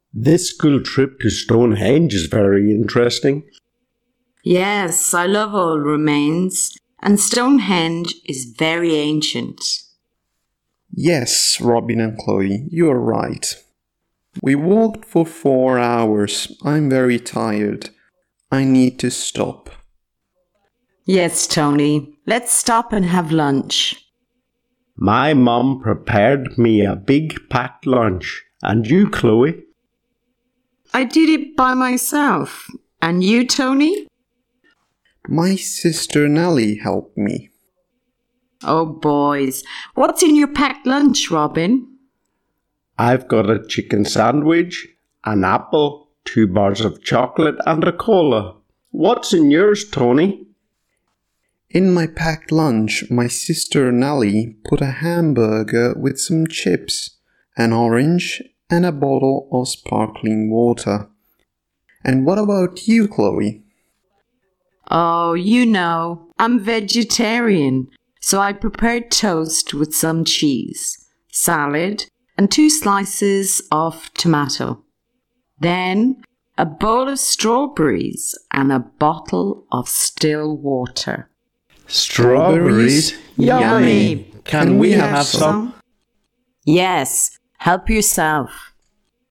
This school trip to Stonehenge is very interesting. Yes, I love old remains, and Stonehenge is very ancient. Yes, Robin and Chloe, you are right. We walked for 4 hours. I'm very tired. I need to stop. Yes, Tony, let's stop and have lunch. My mum prepared me a big packed lunch. And you, Chloe? I did it by myself. And you, Tony? My sister Nellie helped me. Oh, boys, what's in your packed lunch, Robin? I've got a chicken sandwich, an apple, 2 bars of chocolate and a cola. What's in yours, Tony? In my packed lunch, my sister Nellie put a hamburger with some chips, an orange, and a bottle of sparkling water. And what about you, Chloe? Oh, you know, I'm vegetarian, so I prepared toast with some cheese, salad, and 2 slices of tomato. Then a bowl of strawberries and a bottle of still water. Strawberries? Yummy! Can we have some? Yes, help yourself.